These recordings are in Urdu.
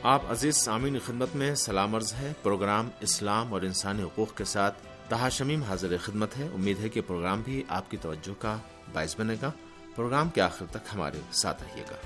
آپ عزیز سامعین خدمت میں سلام عرض ہے۔ پروگرام اسلام اور انسانی حقوق کے ساتھ طاہر شمیم حاضر خدمت ہے۔ امید ہے کہ پروگرام بھی آپ کی توجہ کا باعث بنے گا۔ پروگرام کے آخر تک ہمارے ساتھ رہیے گا۔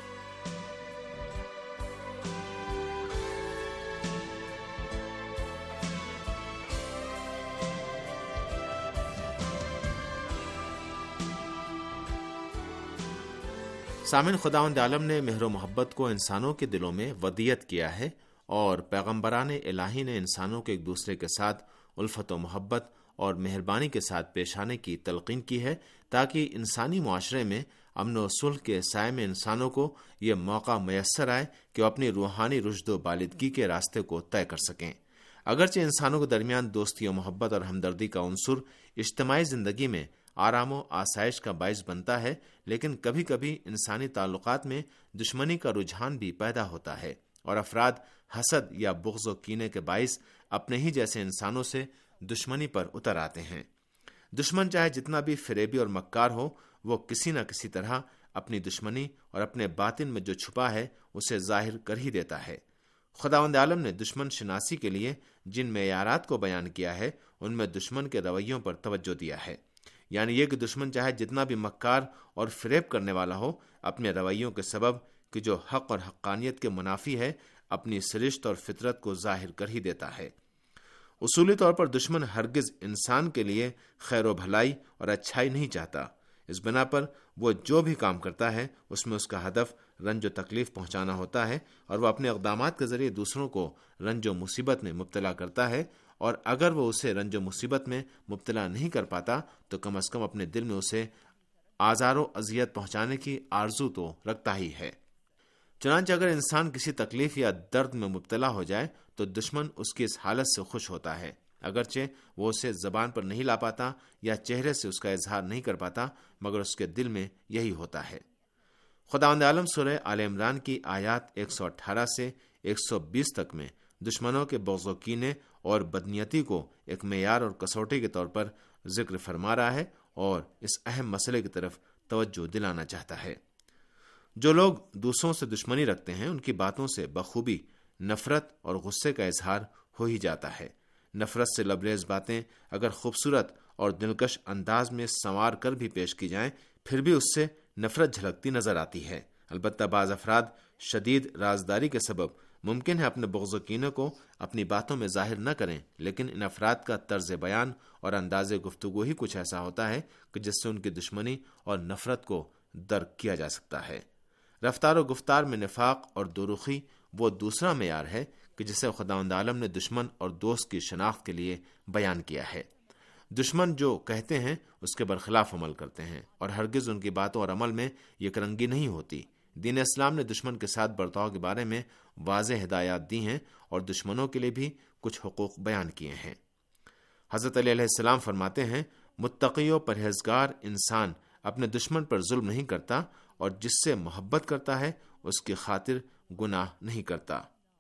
سامعین، خداوند عالم نے مہر و محبت کو انسانوں کے دلوں میں ودیعت کیا ہے اور پیغمبران الہی نے انسانوں کو ایک دوسرے کے ساتھ الفت و محبت اور مہربانی کے ساتھ پیش آنے کی تلقین کی ہے، تاکہ انسانی معاشرے میں امن و صلح کے سائے میں انسانوں کو یہ موقع میسر آئے کہ وہ اپنی روحانی رشد و بالغی کے راستے کو طے کر سکیں۔ اگرچہ انسانوں کے درمیان دوستی و محبت اور ہمدردی کا عنصر اجتماعی زندگی میں آرام و آسائش کا باعث بنتا ہے، لیکن کبھی کبھی انسانی تعلقات میں دشمنی کا رجحان بھی پیدا ہوتا ہے اور افراد حسد یا بغض و کینے کے باعث اپنے ہی جیسے انسانوں سے دشمنی پر اتر آتے ہیں۔ دشمن چاہے جتنا بھی فریبی اور مکار ہو، وہ کسی نہ کسی طرح اپنی دشمنی اور اپنے باطن میں جو چھپا ہے اسے ظاہر کر ہی دیتا ہے۔ خداوند عالم نے دشمن شناسی کے لیے جن معیارات کو بیان کیا ہے، ان میں دشمن کے رویوں پر توجہ دیا ہے، یعنی یہ کہ دشمن چاہے جتنا بھی مکار اور فریب کرنے والا ہو، اپنے رویوں کے سبب کہ جو حق اور حقانیت کے منافی ہے، اپنی سرشت اور فطرت کو ظاہر کر ہی دیتا ہے۔ اصولی طور پر دشمن ہرگز انسان کے لیے خیر و بھلائی اور اچھائی نہیں چاہتا۔ اس بنا پر وہ جو بھی کام کرتا ہے اس میں اس کا ہدف رنج و تکلیف پہنچانا ہوتا ہے، اور وہ اپنے اقدامات کے ذریعے دوسروں کو رنج و مصیبت میں مبتلا کرتا ہے، اور اگر وہ اسے رنج و مصیبت میں مبتلا نہیں کر پاتا تو کم از کم اپنے دل میں اسے آزار و اذیت پہنچانے کی آرزو تو رکھتا ہی ہے۔ چنانچہ اگر انسان کسی تکلیف یا درد میں مبتلا ہو جائے تو دشمن اس کی اس حالت سے خوش ہوتا ہے، اگرچہ وہ اسے زبان پر نہیں لا پاتا یا چہرے سے اس کا اظہار نہیں کر پاتا، مگر اس کے دل میں یہی ہوتا ہے۔ خداوند عالم سورہ آل عمران کی آیات 118 سے 120 تک میں دشمنوں کے بغض و کینے اور بدنیتی کو ایک معیار اور کسوٹی کے طور پر ذکر فرما رہا ہے اور اس اہم مسئلے کی طرف توجہ دلانا چاہتا ہے۔ جو لوگ دوسروں سے دشمنی رکھتے ہیں، ان کی باتوں سے بخوبی نفرت اور غصے کا اظہار ہو ہی جاتا ہے۔ نفرت سے لبریز باتیں اگر خوبصورت اور دلکش انداز میں سنوار کر بھی پیش کی جائیں، پھر بھی اس سے نفرت جھلکتی نظر آتی ہے۔ البتہ بعض افراد شدید رازداری کے سبب ممکن ہے اپنے بغض و کینے کو اپنی باتوں میں ظاہر نہ کریں، لیکن ان افراد کا طرز بیان اور انداز گفتگو ہی کچھ ایسا ہوتا ہے کہ جس سے ان کی دشمنی اور نفرت کو درک کیا جا سکتا ہے۔ رفتار و گفتار میں نفاق اور دوروخی وہ دوسرا معیار ہے کہ جسے خداوند عالم نے دشمن اور دوست کی شناخت کے لیے بیان کیا ہے۔ دشمن جو کہتے ہیں اس کے برخلاف عمل کرتے ہیں، اور ہرگز ان کی باتوں اور عمل میں یکرنگی نہیں ہوتی۔ دین اسلام نے دشمن کے ساتھ برتاؤ کے بارے میں واضح ہدایات دی ہیں اور دشمنوں کے لیے بھی کچھ حقوق بیان کیے ہیں۔ حضرت علی علیہ السلام فرماتے ہیں، متقی و پرہیزگار انسان اپنے دشمن پر ظلم نہیں کرتا، اور جس سے محبت کرتا ہے اس کی خاطر گناہ نہیں کرتا۔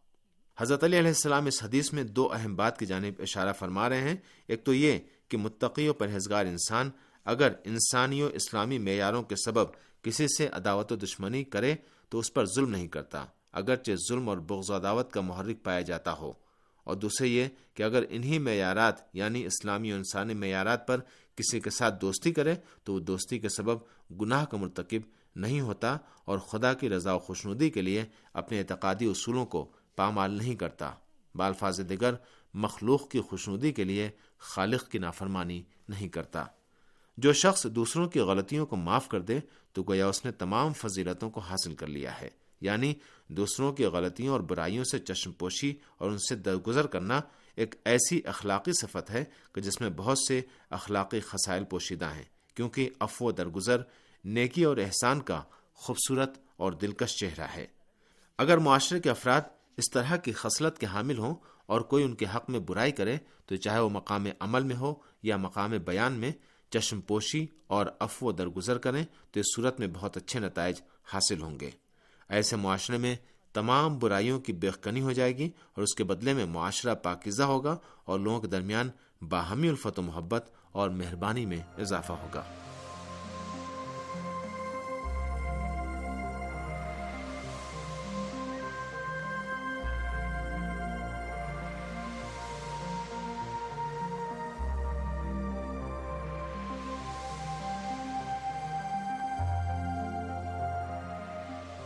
حضرت علی علیہ السلام اس حدیث میں دو اہم بات کی جانب اشارہ فرما رہے ہیں۔ ایک تو یہ کہ متقی و پرہیزگار انسان اگر انسانی و اسلامی معیاروں کے سبب کسی سے عداوت و دشمنی کرے تو اس پر ظلم نہیں کرتا، اگرچہ ظلم اور بغض و عداوت کا محرک پایا جاتا ہو۔ اور دوسرے یہ کہ اگر انہی معیارات یعنی اسلامی و انسانی معیارات پر کسی کے ساتھ دوستی کرے تو وہ دوستی کے سبب گناہ کا مرتکب نہیں ہوتا اور خدا کی رضا و خوشنودی کے لیے اپنے اعتقادی اصولوں کو پامال نہیں کرتا، بالفاظ دیگر مخلوق کی خوشنودی کے لیے خالق کی نافرمانی نہیں کرتا۔ جو شخص دوسروں کی غلطیوں کو معاف کر دے تو گویا اس نے تمام فضیلتوں کو حاصل کر لیا ہے، یعنی دوسروں کی غلطیوں اور برائیوں سے چشم پوشی اور ان سے درگزر کرنا ایک ایسی اخلاقی صفت ہے کہ جس میں بہت سے اخلاقی خصائل پوشیدہ ہیں، کیونکہ عفو و درگزر نیکی اور احسان کا خوبصورت اور دلکش چہرہ ہے۔ اگر معاشرے کے افراد اس طرح کی خصلت کے حامل ہوں اور کوئی ان کے حق میں برائی کرے تو چاہے وہ مقام عمل میں ہو یا مقام بیان میں چشم پوشی اور عفو و درگزر کریں تو اس صورت میں بہت اچھے نتائج حاصل ہوں گے۔ ایسے معاشرے میں تمام برائیوں کی بیخکنی ہو جائے گی اور اس کے بدلے میں معاشرہ پاکیزہ ہوگا اور لوگوں کے درمیان باہمی الفت و محبت اور مہربانی میں اضافہ ہوگا۔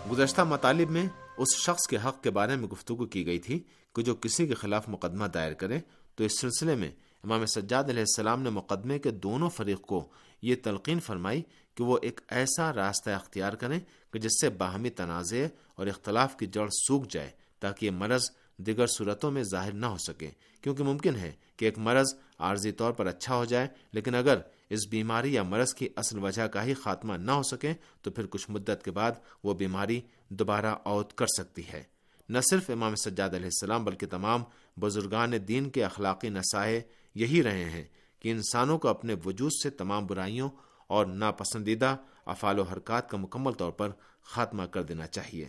گزشتہ مطالب میں اس شخص کے حق کے بارے میں گفتگو کی گئی تھی کہ جو کسی کے خلاف مقدمہ دائر کرے، تو اس سلسلے میں امام سجاد علیہ السلام نے مقدمے کے دونوں فریق کو یہ تلقین فرمائی کہ وہ ایک ایسا راستہ اختیار کریں کہ جس سے باہمی تنازع اور اختلاف کی جڑ سوکھ جائے، تاکہ یہ مرض دیگر صورتوں میں ظاہر نہ ہو سکے، کیونکہ ممکن ہے کہ ایک مرض عارضی طور پر اچھا ہو جائے، لیکن اگر اس بیماری یا مرض کی اصل وجہ کا ہی خاتمہ نہ ہو سکے تو پھر کچھ مدت کے بعد وہ بیماری دوبارہ عود کر سکتی ہے۔ نہ صرف امام سجاد علیہ السلام بلکہ تمام بزرگان دین کے اخلاقی نصائح یہی رہے ہیں کہ انسانوں کو اپنے وجود سے تمام برائیوں اور ناپسندیدہ افعال و حرکات کا مکمل طور پر خاتمہ کر دینا چاہیے۔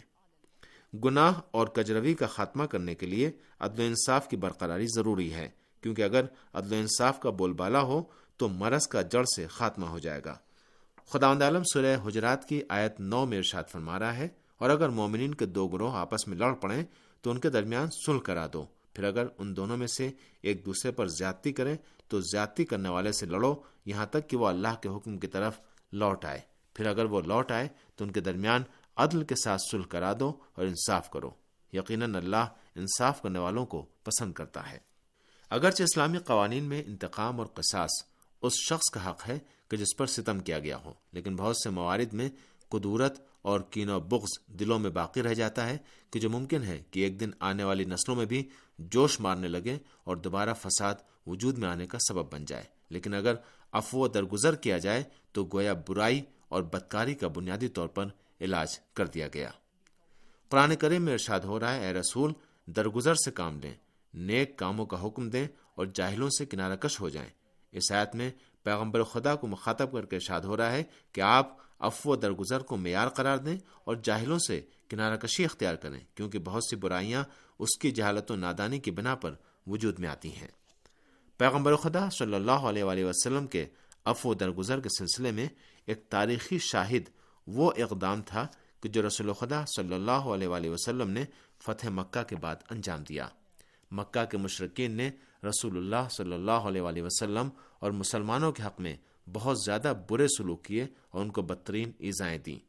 گناہ اور کجروی کا خاتمہ کرنے کے لیے عدل و انصاف کی برقراری ضروری ہے، کیونکہ اگر عدل و انصاف کا بول بالا ہو تو مرض کا جڑ سے خاتمہ ہو جائے گا۔ خداوند عالم سورہ حجرات کی آیت 9 میں ارشاد فرما رہا ہے، اور اگر مومنین کے دو گروہ آپس میں لڑ پڑیں تو ان کے درمیان صلح کرا دو، پھر اگر ان دونوں میں سے ایک دوسرے پر زیادتی کریں تو زیادتی کرنے والے سے لڑو یہاں تک کہ وہ اللہ کے حکم کی طرف لوٹ آئے، پھر اگر وہ لوٹ آئے تو ان کے درمیان عدل کے ساتھ صلح کرا دو اور انصاف کرو، یقیناً اللہ انصاف کرنے والوں کو پسند کرتا ہے۔ اگرچہ اسلامی قوانین میں انتقام اور قصاص اس شخص کا حق ہے کہ جس پر ستم کیا گیا ہو، لیکن بہت سے موارد میں قدورت اور کین و بغض دلوں میں باقی رہ جاتا ہے کہ جو ممکن ہے کہ ایک دن آنے والی نسلوں میں بھی جوش مارنے لگے اور دوبارہ فساد وجود میں آنے کا سبب بن جائے۔ لیکن اگر عفو و درگزر کیا جائے تو گویا برائی اور بدکاری کا بنیادی طور پر علاج کر دیا گیا۔ قرآن کریم میں ارشاد ہو رہا ہے، اے رسول درگزر سے کام لیں، نیک کاموں کا حکم دیں اور جاہلوں سے کنارہ کش ہو جائیں۔ اس آیت میں پیغمبر خدا کو مخاطب کر کے ارشاد ہو رہا ہے کہ آپ عفو و درگزر کو معیار قرار دیں اور جاہلوں سے کنارہ کشی اختیار کریں، کیونکہ بہت سی برائیاں اس کی جہالت و نادانی کی بنا پر وجود میں آتی ہیں۔ پیغمبر خدا صلی اللہ علیہ وآلہ وسلم کے عفو و درگزر کے سلسلے میں ایک تاریخی شاہد وہ اقدام تھا کہ جو رسول خدا صلی اللہ علیہ وآلہ وسلم نے فتح مکہ کے بعد انجام دیا۔ مکہ کے مشرکین نے رسول اللہ صلی اللہ علیہ وآلہ وسلم اور مسلمانوں کے حق میں بہت زیادہ برے سلوک کیے اور ان کو بدترین ایذائیں دیں۔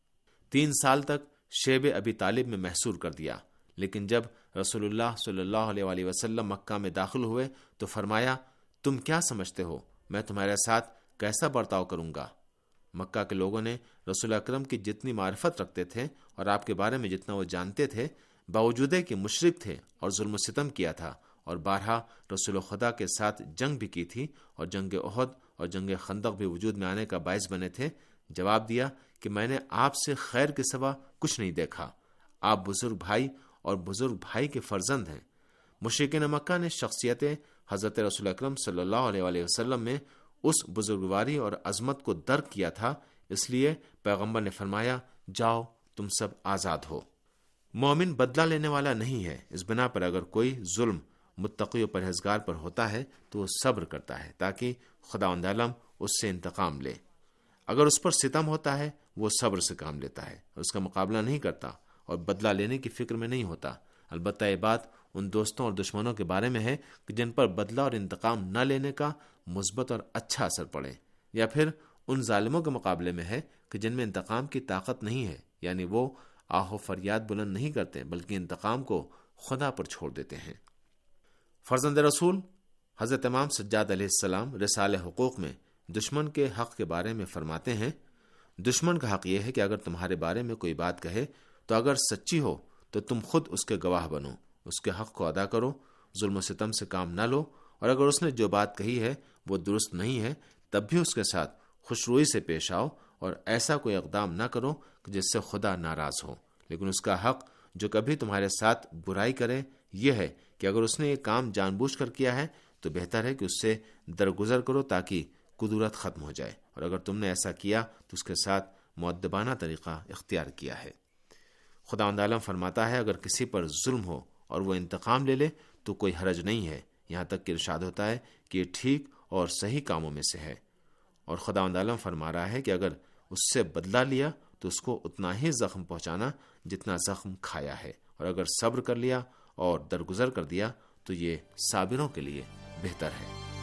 3 سال تک شیب ابی طالب میں محصور کر دیا، لیکن جب رسول اللہ صلی اللہ علیہ وآلہ وسلم مکہ میں داخل ہوئے تو فرمایا، تم کیا سمجھتے ہو میں تمہارے ساتھ کیسا برتاؤ کروں گا؟ مکہ کے لوگوں نے رسول اکرم کی جتنی معرفت رکھتے تھے اور آپ کے بارے میں جتنا وہ جانتے تھے، باوجود کہ مشرک تھے اور ظلم و ستم کیا تھا اور بارہا رسول خدا کے ساتھ جنگ بھی کی تھی اور جنگ احد اور جنگ خندق بھی وجود میں آنے کا باعث بنے تھے، جواب دیا کہ میں نے آپ سے خیر کے سوا کچھ نہیں دیکھا، آپ بزرگ بھائی اور بزرگ بھائی کے فرزند ہیں۔ مشرکین مکہ نے شخصیت حضرت رسول اکرم صلی اللہ علیہ وآلہ وسلم میں اس بزرگواری اور عظمت کو درک کیا تھا، اس لیے پیغمبر نے فرمایا، جاؤ تم سب آزاد ہو۔ مومن بدلہ لینے والا نہیں ہے، اس بنا پر اگر کوئی ظلم متقی و پرہیزگار پر ہوتا ہے تو وہ صبر کرتا ہے تاکہ خداوند عالم اس سے انتقام لے۔ اگر اس پر ستم ہوتا ہے وہ صبر سے کام لیتا ہے اور اس کا مقابلہ نہیں کرتا اور بدلہ لینے کی فکر میں نہیں ہوتا۔ البتہ یہ بات ان دوستوں اور دشمنوں کے بارے میں ہے کہ جن پر بدلہ اور انتقام نہ لینے کا مثبت اور اچھا اثر پڑے، یا پھر ان ظالموں کے مقابلے میں ہے کہ جن میں انتقام کی طاقت نہیں ہے، یعنی وہ آہ و فریاد بلند نہیں کرتے بلکہ انتقام کو خدا پر چھوڑ دیتے ہیں۔ فرزند رسول حضرت امام سجاد علیہ السلام رسالہ حقوق میں دشمن کے حق کے بارے میں فرماتے ہیں، دشمن کا حق یہ ہے کہ اگر تمہارے بارے میں کوئی بات کہے تو اگر سچی ہو تو تم خود اس کے گواہ بنو، اس کے حق کو ادا کرو، ظلم و ستم سے کام نہ لو، اور اگر اس نے جو بات کہی ہے وہ درست نہیں ہے تب بھی اس کے ساتھ خوشروئی سے پیش آؤ اور ایسا کوئی اقدام نہ کرو کہ جس سے خدا ناراض ہو۔ لیکن اس کا حق جو کبھی تمہارے ساتھ برائی کرے یہ ہے کہ اگر اس نے یہ کام جان بوجھ کر کیا ہے تو بہتر ہے کہ اس سے درگزر کرو تاکہ قدورت ختم ہو جائے، اور اگر تم نے ایسا کیا تو اس کے ساتھ مؤدبانہ طریقہ اختیار کیا ہے۔ خداوند عالم فرماتا ہے، اگر کسی پر ظلم ہو اور وہ انتقام لے لے تو کوئی حرج نہیں ہے، یہاں تک کہ ارشاد ہوتا ہے کہ یہ ٹھیک اور صحیح کاموں میں سے ہے۔ اور خداوند عالم فرما رہا ہے کہ اگر اس سے بدلہ لیا تو اس کو اتنا ہی زخم پہنچانا جتنا زخم کھایا ہے، اور اگر صبر کر لیا اور درگزر کر دیا تو یہ صابروں کے لیے بہتر ہے۔